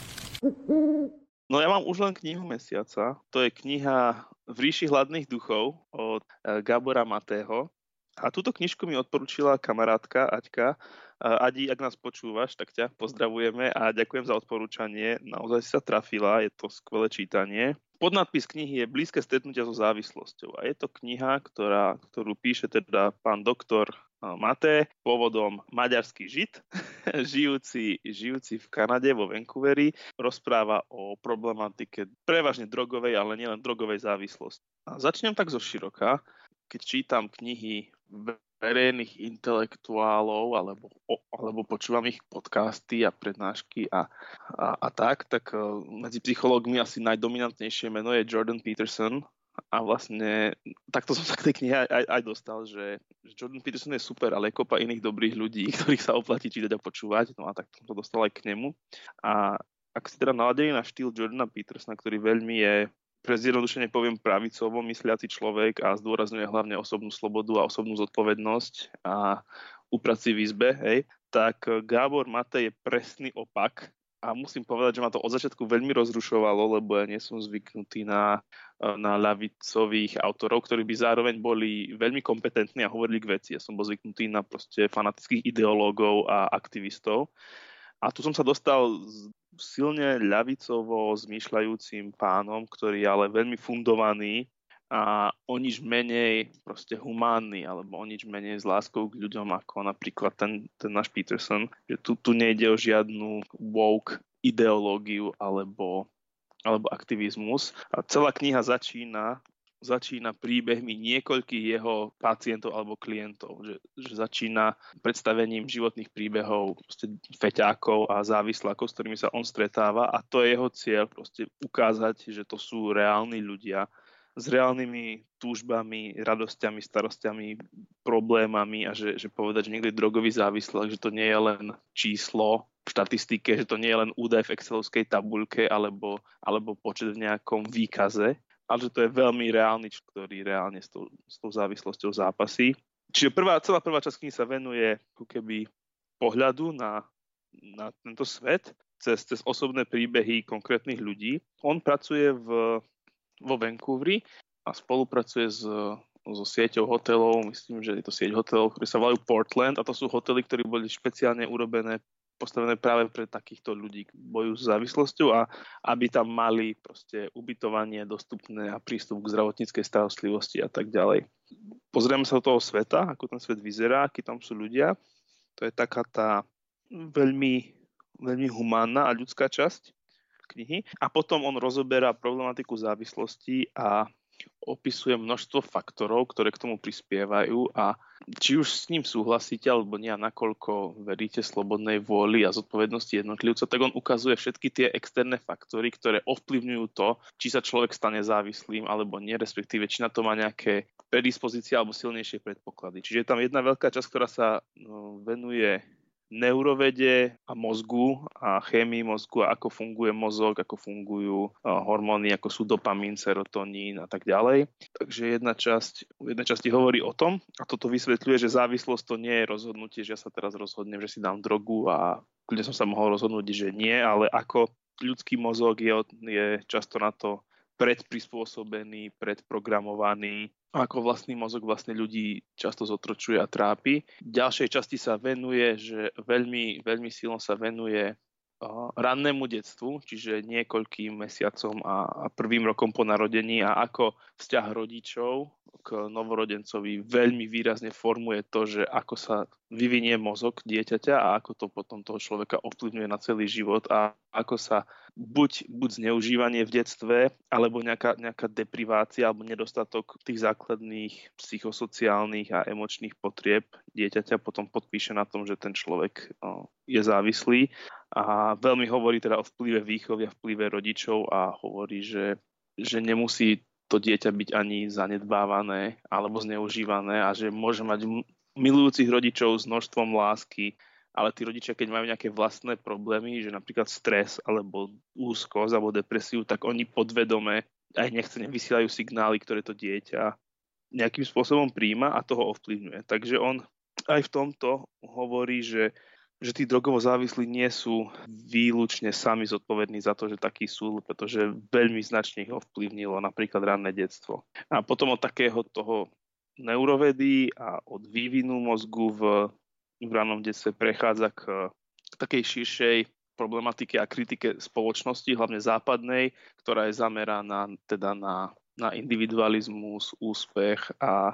No ja mám už len knihu mesiaca. To je kniha V ríši hladných duchov od Gábora Matého. A túto knižku mi odporúčila kamarátka Aďka. Adi, ak nás počúvaš, tak ťa pozdravujeme a ďakujem za odporúčanie. Naozaj si sa trafila, je to skvelé čítanie. Podnadpis knihy je Blízke stretnutia so závislosťou. A je to kniha, ktorú píše teda pán doktor Maté, pôvodom maďarský žid, žijúci v Kanade, vo Vancouveri, rozpráva o problematike prevažne drogovej, ale nielen drogovej závislosti. A začnem tak zo široka, keď čítam knihy verejných intelektuálov alebo počúvam ich podcasty a prednášky a tak medzi psychológmi asi najdominantnejšie meno je Jordan Peterson. A vlastne takto som sa k tej knihe aj dostal, že Jordan Peterson je super, ale je kopa iných dobrých ľudí, ktorých sa oplatí čítať a počúvať. No a tak som to dostal aj k nemu. A ak si teda naladený na štýl Jordana Petersona, ktorý veľmi je, pre zjednodušenie poviem, pravicovo mysliaci človek a zdôrazňuje hlavne osobnú slobodu a osobnú zodpovednosť a úpraci v izbe, hej, tak Gábor Matej je presný opak. A musím povedať, že ma to od začiatku veľmi rozrušovalo, lebo ja nie som zvyknutý na ľavicových autorov, ktorí by zároveň boli veľmi kompetentní a hovorili k veci. Ja som bol zvyknutý na proste fanatických ideológov a aktivistov. A tu som sa dostal silne ľavicovo zmýšľajúcim pánom, ktorý je ale veľmi fundovaný a o nič menej proste humánny, alebo o nič menej s láskou k ľuďom, ako napríklad ten náš Peterson. Že tu nejde o žiadnu woke ideológiu alebo aktivizmus. A celá kniha začína príbehmi niekoľkých jeho pacientov alebo klientov. Že začína predstavením životných príbehov feťákov a závislákov, s ktorými sa on stretáva. A to je jeho cieľ, proste ukázať, že to sú reálni ľudia s reálnymi túžbami, radosťami, starosťami, problémami a že povedať, že niekto je drogový závislý, že to nie je len číslo v štatistike, že to nie je len údaj v excelovskej tabuľke alebo počet v nejakom výkaze, ale že to je veľmi reálny, ktorý reálne s tou závislosťou zápasí. Čiže celá prvá časť knihy sa venuje keby pohľadu na tento svet cez osobné príbehy konkrétnych ľudí. On pracuje vo Vancouveri a spolupracuje so sieťou hotelov, myslím, že je to sieť hotelov, ktoré sa volajú Portland a to sú hotely, ktoré boli špeciálne postavené práve pre takýchto ľudí boju s závislosťou a aby tam mali proste ubytovanie dostupné a prístup k zdravotníckej starostlivosti a tak ďalej. Pozrieme sa do toho sveta, ako ten svet vyzerá, akí tam sú ľudia. To je taká tá veľmi, veľmi humánna a ľudská časť knihy. A potom on rozoberá problematiku závislosti a opisuje množstvo faktorov, ktoré k tomu prispievajú a či už s ním súhlasíte alebo nie, nakoľko veríte slobodnej vôli a zodpovednosti jednotlivca, tak on ukazuje všetky tie externé faktory, ktoré ovplyvňujú to, či sa človek stane závislým alebo nie, respektíve či na to má nejaké predispozície alebo silnejšie predpoklady. Čiže je tam jedna veľká časť, ktorá sa venuje neurovede a mozgu a chémii mozgu a ako funguje mozog, ako fungujú hormóny, ako sú dopamín, serotonín a tak ďalej. Takže v jednej časti hovorí o tom a toto vysvetľuje, že závislosť to nie je rozhodnutie, že ja sa teraz rozhodnem, že si dám drogu a kľudne som sa mohol rozhodnúť, že nie, ale ako ľudský mozog je často na to predprispôsobený, predprogramovaný, ako vlastný mozog vlastne ľudí často zotročuje a trápi. V ďalšej časti sa venuje, že veľmi, veľmi silno sa venuje rannému detstvu, čiže niekoľkým mesiacom a prvým rokom po narodení a ako vzťah rodičov k novorodencovi veľmi výrazne formuje to, že ako sa vyvinie mozog dieťaťa a ako to potom toho človeka ovplyvňuje na celý život a ako sa buď zneužívanie v detstve alebo nejaká deprivácia alebo nedostatok tých základných psychosociálnych a emočných potrieb dieťaťa potom podpíše na tom, že ten človek je závislý a veľmi hovorí teda o vplyve výchovy a vplyve rodičov a hovorí, že nemusí to dieťa byť ani zanedbávané alebo zneužívané a že môže mať milujúcich rodičov s množstvom lásky, ale tí rodičia, keď majú nejaké vlastné problémy, že napríklad stres alebo úzkosť alebo depresiu, tak oni podvedome aj nechcene vysielajú signály, ktoré to dieťa nejakým spôsobom príjma a toho ovplyvňuje. Takže on aj v tomto hovorí, že tí drogovo závislí nie sú výlučne sami zodpovední za to, že takí sú, pretože veľmi značne ich ovplyvnilo napríklad ranné detstvo. A potom od takého toho neurovedy a od vývinu mozgu v ranom detstve prechádza k takej širšej problematike a kritike spoločnosti, hlavne západnej, ktorá je zameraná teda na individualizmus, úspech a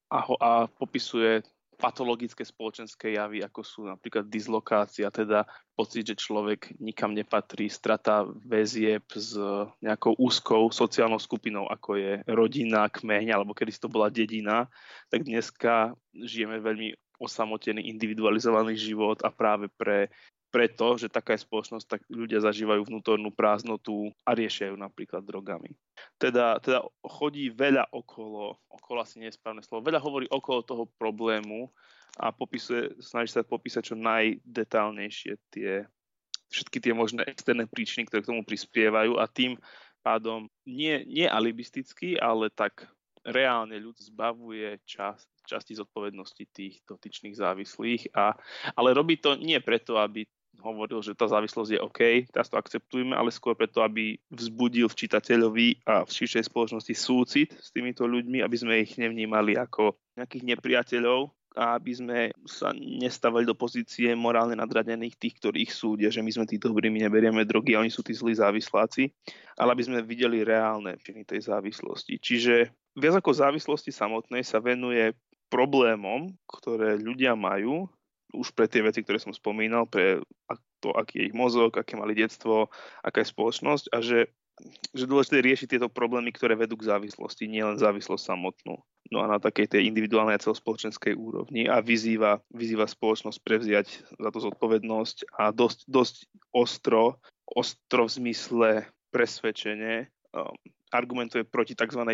popisuje patologické spoločenské javy, ako sú napríklad dislokácia, teda pocit, že človek nikam nepatrí, strata väzieb s nejakou úzkou sociálnou skupinou, ako je rodina, kmeň, alebo kedy to bola dedina, tak dneska žijeme veľmi osamotený, individualizovaný život a práve preto, že taká je spoločnosť, tak ľudia zažívajú vnútornú prázdnotu a riešia ju napríklad drogami. Teda chodí veľa okolo asi nie je správne slovo, veľa hovorí okolo toho problému a snaží sa popísať čo najdetálnejšie všetky tie možné externé príčiny, ktoré k tomu prispievajú a tým pádom nie alibisticky, ale tak reálne ľud zbavuje časti zodpovednosti tých dotyčných závislých, ale robí to nie preto, aby hovoril, že tá závislosť je OK, teraz to akceptujeme, ale skôr preto, aby vzbudil v čitateľovi a v širšej spoločnosti súcit s týmito ľuďmi, aby sme ich nevnímali ako nejakých nepriateľov a aby sme sa nestavali do pozície morálne nadradených tých, ktorí ich súdia, že my sme tí dobrí, my neberieme drogy a oni sú tí zlí závisláci, ale aby sme videli reálne činy tej závislosti. Čiže viac ako závislosti samotnej sa venuje problémom, ktoré ľudia majú, už pre tie veci, ktoré som spomínal, pre to, aký je ich mozog, aké mali detstvo, aká je spoločnosť a že dôležité je riešiť tieto problémy, ktoré vedú k závislosti, nielen závislosť samotnú. No a na takej tej individuálnej a celospoločenskej úrovni a vyzýva spoločnosť prevziať za to zodpovednosť a dosť ostro v zmysle presvedčenie argumentuje proti tzv.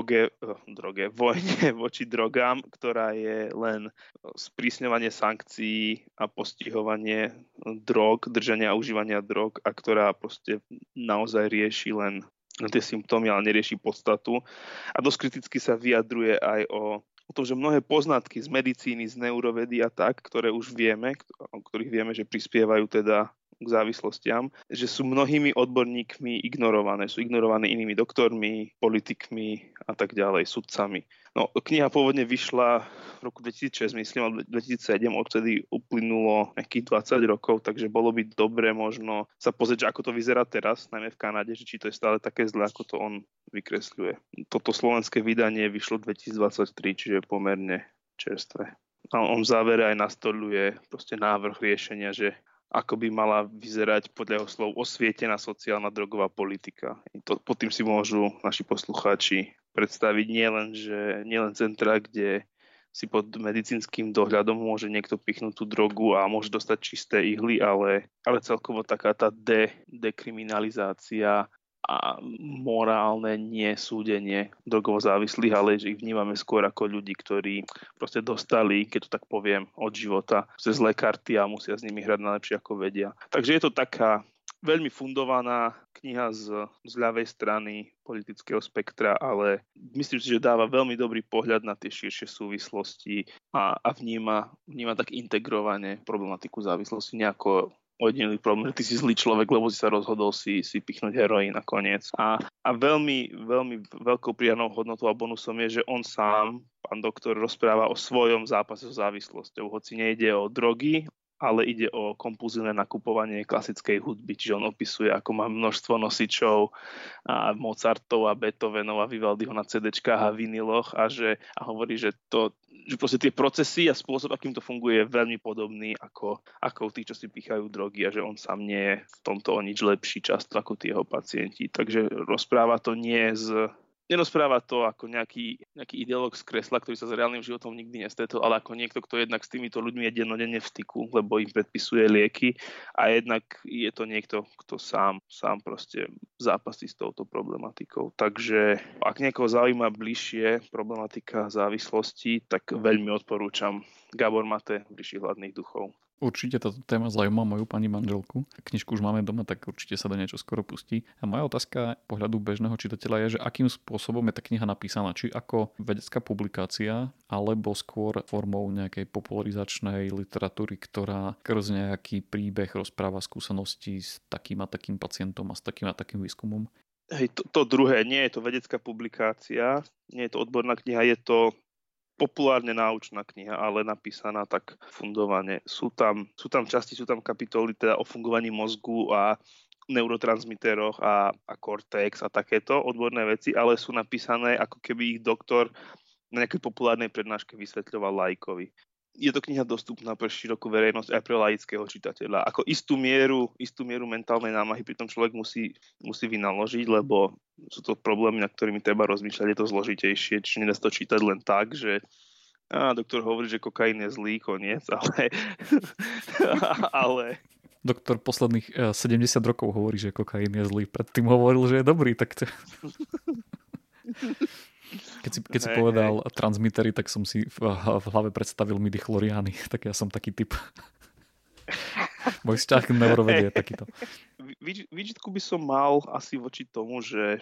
Vojne voči drogám, ktorá je len sprísňovanie sankcií a postihovanie drog, držania a užívania drog a ktorá proste naozaj rieši len tie symptómy, ale nerieši podstatu. A dosť kriticky sa vyjadruje aj o tom, že mnohé poznatky z medicíny, z neurovedy a tak, ktoré už vieme, o ktorých vieme, že prispievajú teda k závislostiam, že sú mnohými odborníkmi ignorované. Sú ignorované inými doktormi, politikmi a tak ďalej, sudcami. No, kniha pôvodne vyšla v roku 2006, myslím, alebo 2007, odtedy uplynulo nejakých 20 rokov, takže bolo by dobre možno sa pozrieť, že ako to vyzerá teraz, najmä v Kanade, že či to je stále také zlé, ako to on vykresľuje. Toto slovenské vydanie vyšlo 2023, čiže pomerne čerstvé. A on v závere aj nastoľuje proste návrh riešenia, že ako by mala vyzerať podľa jeho slov osvietená sociálna drogová politika. Pod tým si môžu naši poslucháči predstaviť nielen centra, kde si pod medicínskym dohľadom môže niekto pichnúť tú drogu a môže dostať čisté ihly, ale celkovo taká tá dekriminalizácia a morálne nesúdenie drogovo závislých, ale že ich vnímame skôr ako ľudí, ktorí proste dostali, keď to tak poviem, od života cez zlé karty a musia s nimi hrať najlepšie ako vedia. Takže je to taká veľmi fundovaná kniha z ľavej strany politického spektra, ale myslím si, že dáva veľmi dobrý pohľad na tie širšie súvislosti a vníma tak integrovane problematiku závislosti nejako ojedinelý problém, že ty si zlý človek, lebo si sa rozhodol si pichnúť heroín nakoniec. A veľmi, veľmi veľkou pridanou hodnotou a bonusom je, že on sám, pán doktor, rozpráva o svojom zápase so závislosťou. Hoci nejde o drogy, ale ide o kompulzívne nakupovanie klasickej hudby. Čiže on opisuje, ako má množstvo nosičov a Mozartov a Beethovenov a Vivaldiho na CDčkách a viniloch a hovorí, že proste tie procesy a spôsob, akým to funguje, je veľmi podobný ako tí, čo si pichajú drogy a že on sám nie je v tomto o nič lepší často ako tí jeho pacienti. Takže nerozpráva to ako nejaký ideológ z kresla, ktorý sa s reálnym životom nikdy nestretol, ale ako niekto, kto jednak s týmito ľuďmi je dennodenne v styku, lebo im predpisuje lieky a jednak je to niekto, kto sám proste zápasí s touto problematikou. Takže ak niekoho zaujíma bližšie problematika závislosti, tak veľmi odporúčam Gábor Mate, Bližších hladných duchov. Určite táto téma zaujíma moju pani manželku. Knižku už máme doma, tak určite sa do niečo skoro pustí. A moja otázka pohľadu bežného čitateľa je, že akým spôsobom je tá kniha napísaná. Či ako vedecká publikácia, alebo skôr formou nejakej popularizačnej literatúry, ktorá skrz nejaký príbeh rozpráva skúsenosti s takým a takým pacientom a s takým a takým výskumom. Hej, to druhé, nie je to vedecká publikácia, nie je to odborná kniha, je to populárne náučná kniha, ale napísaná tak fundovane. Sú tam časti, sú tam kapitoly teda o fungovaní mozgu a neurotransmiteroch a cortex a takéto odborné veci, ale sú napísané ako keby ich doktor na nejakej populárnej prednáške vysvetľoval laikovi. Je to kniha dostupná pre širokú verejnosť aj pre laického čitateľa. Ako istú mieru mentálnej námahy pri tom človek musí vynaložiť, lebo sú to problémy, nad ktorými treba rozmýšľať, je to zložitejšie, čiže nedá sa to čítať len tak, že doktor hovorí, že kokain je zlý, koniec, ale Doktor posledných 70 rokov hovorí, že kokain je zlý. Predtým hovoril, že je dobrý, tak to... Keď si povedal transmitery, tak som si v hlave predstavil midichloriány, tak ja som taký typ. Môj vzťah k neurovede je takýto. Výčitku by som mal asi voči tomu, že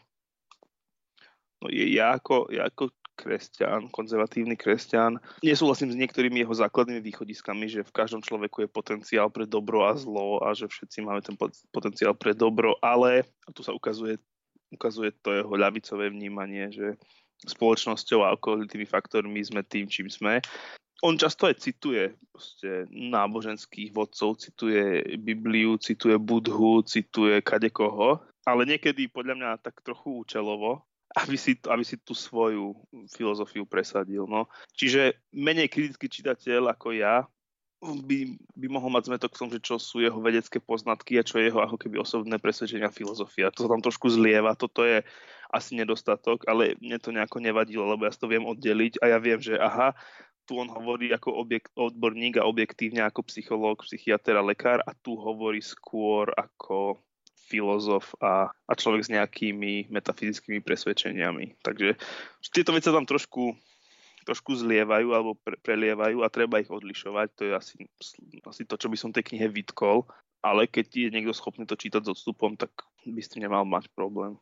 ja ako kresťan, konzervatívny kresťan, nesúhlasím s niektorými jeho základnými východiskami, že v každom človeku je potenciál pre dobro a zlo a že všetci máme ten potenciál pre dobro, ale a tu sa ukazuje to jeho ľavicové vnímanie, že spoločnosťou a okolitými faktormi sme tým, čím sme. On často aj cituje náboženských vodcov, cituje Bibliu, cituje Budhu, cituje kadekoho, ale niekedy podľa mňa tak trochu účelovo, aby si tú svoju filozofiu presadil. No. Čiže menej kritický čitateľ ako ja by mohol mať zmätok v tom, že čo sú jeho vedecké poznatky a čo je jeho ako keby osobné presvedčenia filozofia. To sa tam trošku zlieva, toto je asi nedostatok, ale mne to nejako nevadilo, lebo ja si to viem oddeliť a ja viem, že tu on hovorí ako odborník a objektívne ako psychológ, psychiater a lekár a tu hovorí skôr ako filozof a človek s nejakými metafyzickými presvedčeniami. Takže tieto veci sa tam trošku zlievajú alebo prelievajú a treba ich odlišovať. To je asi to, čo by som tej knihe vytkol. Ale keď je niekto schopný to čítať s odstupom, tak by s tým nemal mať problém.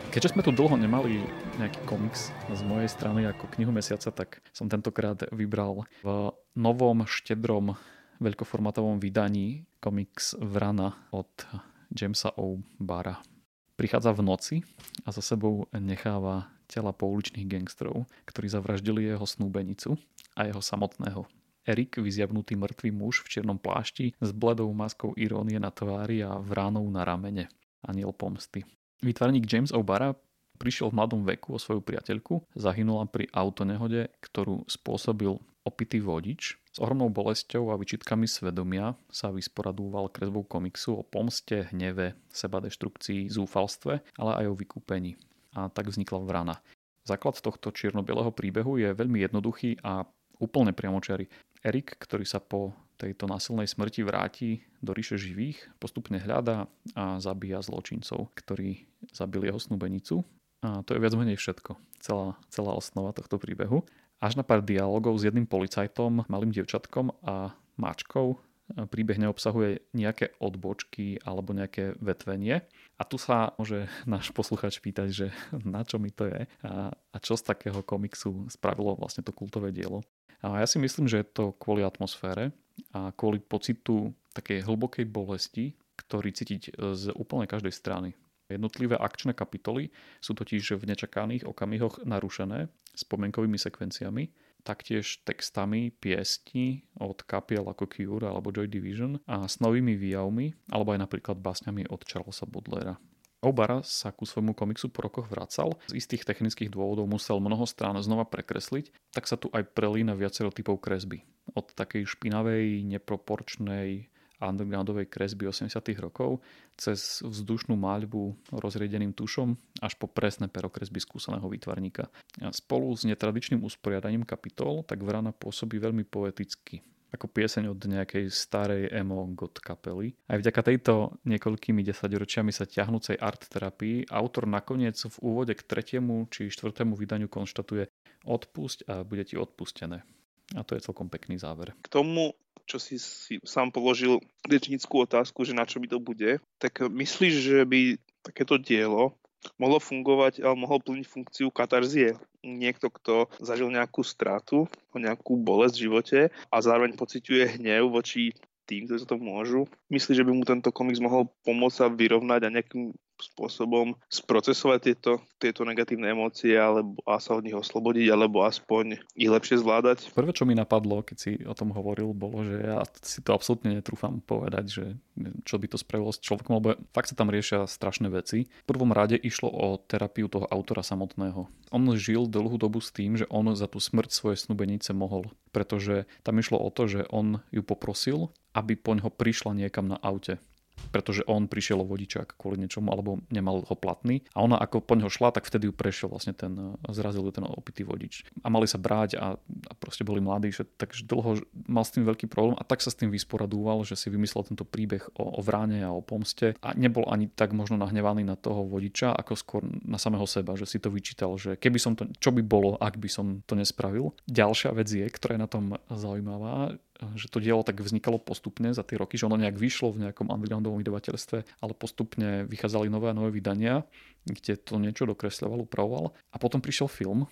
Keďže sme tu dlho nemali nejaký komiks z mojej strany ako knihu mesiaca, tak som tentokrát vybral v novom štedrom veľkoformátovom vydaní komiks Vrana od Jamesa O'Barra. Prichádza v noci a za sebou necháva tela pouličných gangstrov, ktorí zavraždili jeho snúbenicu a jeho samotného. Erik, vyzjavnutý mŕtvý muž v čiernom plášti s bledou maskou irónie na tvári a vránou na ramene. Aniel pomsty. Výtvarník James O'Barra prišiel v mladom veku o svoju priateľku, zahynula pri autonehode, ktorú spôsobil opitý vodič. S ohromnou bolesťou a vyčitkami svedomia sa vysporadúval kresbou komiksu o pomste, hneve, sebadeštrukcii, zúfalstve, ale aj o vykúpení. A tak vznikla Vrana. Základ tohto čierno-bieleho príbehu je veľmi jednoduchý a úplne priamočiary. Erik, ktorý sa po tejto násilnej smrti vráti do ríše živých, postupne hľadá a zabíja zločincov, ktorí zabili jeho snúbenicu. A to je viac menej všetko. Celá osnova tohto príbehu. Až na pár dialogov s jedným policajtom, malým dievčatkom a máčkou príbeh neobsahuje nejaké odbočky alebo nejaké vetvenie. A tu sa môže náš posluchač pýtať, že na čo mi to je a čo z takého komiksu spravilo vlastne to kultové dielo. A ja si myslím, že je to kvôli atmosfére a kvôli pocitu takej hlbokej bolesti, ktorý cítiť z úplne každej strany. Jednotlivé akčné kapitoly sú totiž v nečakaných okamihoch narušené spomienkovými sekvenciami, taktiež textami piesni od kapiel ako Cure alebo Joy Division a s novými výjavmi, alebo aj napríklad básňami od Charlesa Baudelaira. O'Barra sa ku svojmu komiksu po rokoch vracal. Z istých technických dôvodov musel mnoho strán znova prekresliť, tak sa tu aj prelína viacero typov kresby. Od takej špinavej, neproporčnej undergroundovej kresby 80. rokov cez vzdušnú maľbu rozriedeným tušom až po presné perokresby skúseného výtvarníka. A spolu s netradičným usporiadaním kapitol tak Vrana pôsobí veľmi poeticky, ako pieseň od nejakej starej emo god kapely. Aj vďaka tejto niekoľkými desaťročiami sa ťahnúcej art terapii autor nakoniec v úvode k 3. či 4. vydaniu konštatuje: odpusť a bude ti odpustené. A to je celkom pekný záver. K tomu, čo si sám položil rečnícku otázku, že na čo by to bude, tak myslíš, že by takéto dielo mohlo fungovať, ale mohol plniť funkciu katarzie? Niekto, kto zažil nejakú stratu, nejakú bolesť v živote a zároveň pociťuje hnev voči tým, ktorí sa to môžu. Myslíš, že by mu tento komiks mohol pomôcť sa vyrovnať a nejakým spôsobom sprocesovať tieto negatívne emócie alebo a sa od nich oslobodiť, alebo aspoň ich lepšie zvládať? Prvé, čo mi napadlo, keď si o tom hovoril, bolo, že ja si to absolútne netrúfam povedať, že čo by to spravilo s človekom, lebo fakt sa tam riešia strašné veci. V prvom rade išlo o terapiu toho autora samotného. On žil dlhú dobu s tým, že on za tú smrť svojej snúbenice mohol, pretože tam išlo o to, že on ju poprosil, aby poňho prišla niekam na aute. Pretože on prišiel o vodičák kvôli niečomu, alebo nemal ho platný. A ona ako poňho šla, tak vtedy ju prešiel vlastne zrazil ten opitý vodič. A mali sa brať a proste boli mladí, takže dlho mal s tým veľký problém a tak sa s tým vysporadúval, že si vymyslel tento príbeh o vráne a o pomste a nebol ani tak možno nahnevaný na toho vodiča, ako skôr na samého seba, že si to vyčítal, že keby som to, čo by bolo, ak by som to nespravil. Ďalšia vec je, ktorá je na tom zaujímavá, že to dielo tak vznikalo postupne za tie roky, že ono nejak vyšlo v nejakom undergroundovom vydavateľstve, ale postupne vychádzali nové a nové vydania, kde to niečo dokresľoval, upravoval. A potom prišiel film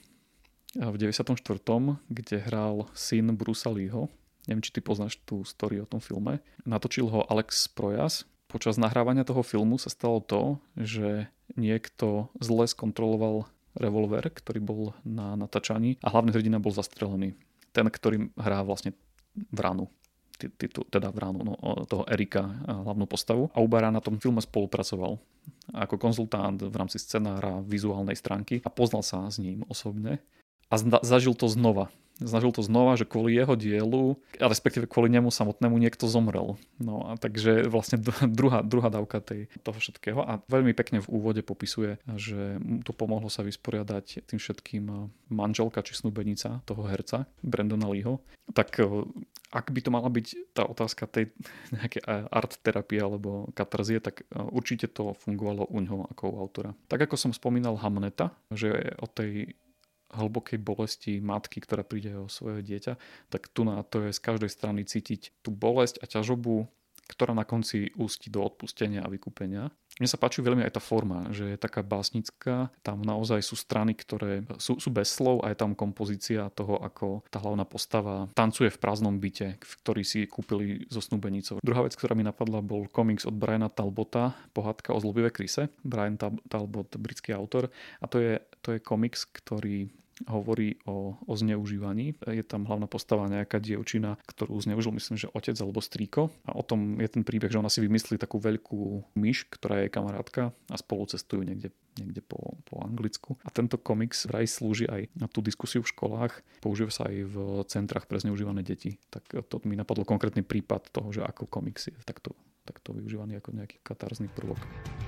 v 94., kde hral syn Brucea Leeho. Neviem, či ty poznáš tú story o tom filme. Natočil ho Alex Proyas. Počas nahrávania toho filmu sa stalo to, že niekto zle skontroloval revolver, ktorý bol na natáčaní a hlavný hrdina bol zastrelený. Ten, ktorý hrá vlastne Vranu, teda Vranu, toho Erika, hlavnú postavu. A O'Barra na tom filme spolupracoval ako konzultant v rámci scenára, vizuálnej stránky a poznal sa s ním osobne a zažil to znova. Zažil to znova, že kvôli jeho dielu, a respektíve kvôli nemu samotnému niekto zomrel. No a takže vlastne druhá dávka toho všetkého a veľmi pekne v úvode popisuje, že mu to pomohlo sa vysporiadať tým všetkým manželka či snúbenica toho herca, Brandona Leeho. Tak ak by to mala byť tá otázka tej nejaké art terapie alebo katarzie, tak určite to fungovalo u ňoho ako u autora. Tak ako som spomínal Hamneta, že o tej hlbokej bolesti matky, ktorá príde o svoje dieťa, tak tu na to je z každej strany cítiť tú bolesť a ťažobu ktorá na konci ústí do odpustenia a vykúpenia. Mne sa páči veľmi aj tá forma, že je taká básnická. Tam naozaj sú strany, ktoré sú bez slov a je tam kompozícia toho, ako tá hlavná postava tancuje v prázdnom byte, v ktorý si kúpili so snúbenicou. Druhá vec, ktorá mi napadla, bol komiks od Briana Talbota, Pohádka o zlobivé kryse. Brian Talbot, britský autor. A to je komiks, ktorý hovorí o zneužívaní. Je tam hlavná postava nejaká dievčina, ktorú zneužil, myslím, že otec alebo strýko. A o tom je ten príbeh, že ona si vymyslí takú veľkú myš, ktorá je kamarátka a spolu cestujú niekde po Anglicku. A tento komiks vraj slúži aj na tú diskusiu v školách. Používa sa aj v centrách pre zneužívané deti. Tak to mi napadlo konkrétny prípad toho, že ako komiks je takto využívaný ako nejaký katarzný prvok.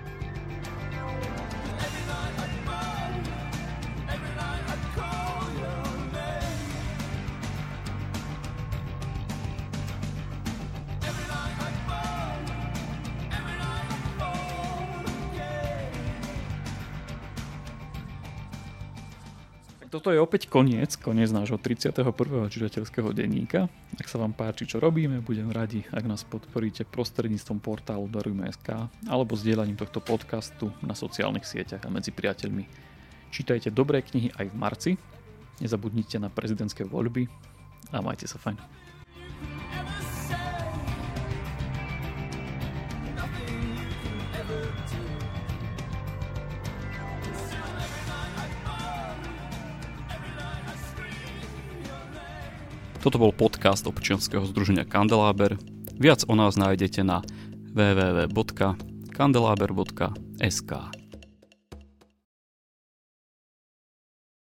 Toto je opäť koniec nášho 31. čitateľského denníka. Ak sa vám páči, čo robíme, budem radi, ak nás podporíte prostredníctvom portálu Darujme.sk alebo zdieľaním tohto podcastu na sociálnych sieťach a medzi priateľmi. Čítajte dobré knihy aj v marci, nezabudnite na prezidentské voľby a majte sa fajn. Toto bol podcast občianskeho združenia Kandeláber. Viac o nás nájdete na www.kandelaber.sk.